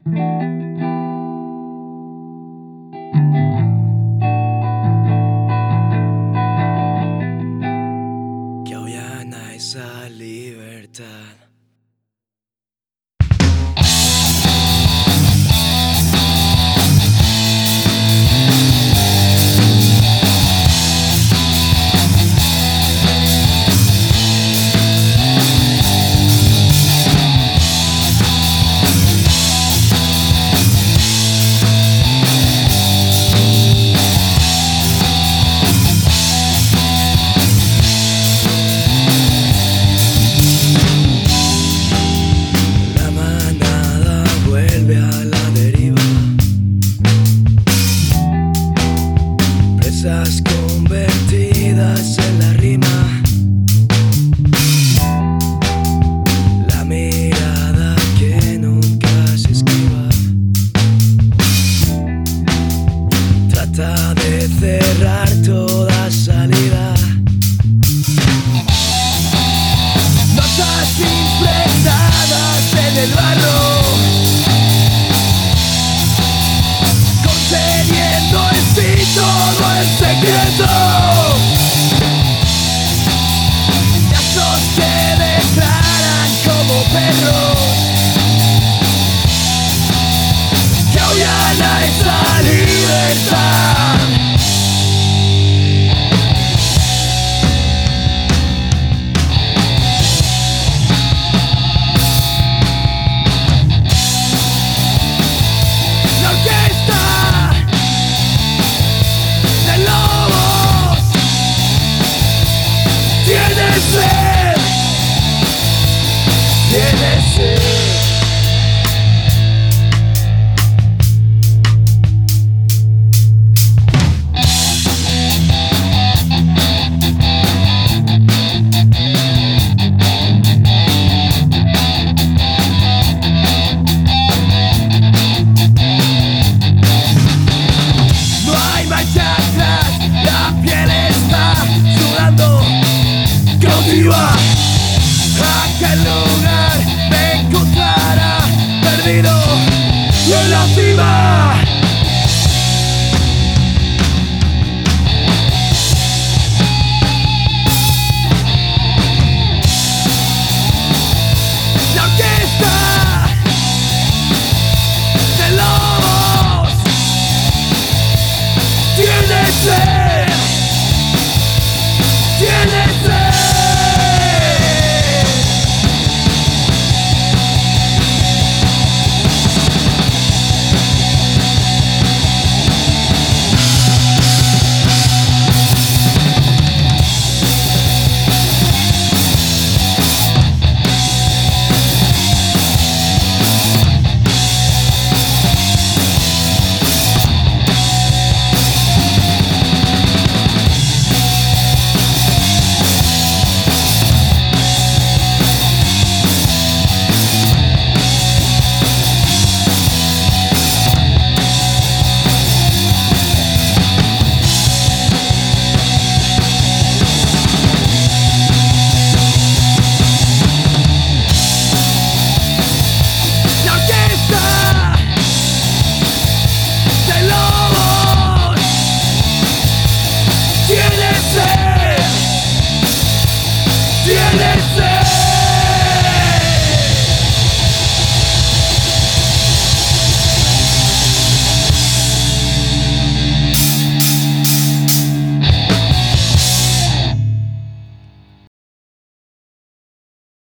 Que ahuyana esa libertad. Convertidas en la rima, la mirada que nunca se esquiva, trata de cerrar toda salida. Notas impregnadas en el barro, concediendo en sí todo el secreto. Casos que declaran como perros, que aúllan a esa libertad. La orquesta de lobos tiene sed, tiene sed. No hay marcha atrás, la piel está sudando, cautiva. Aquel lugar me encontrará perdido y en la cima. La orquesta de lobos tiene sed, tiene sed. La orquesta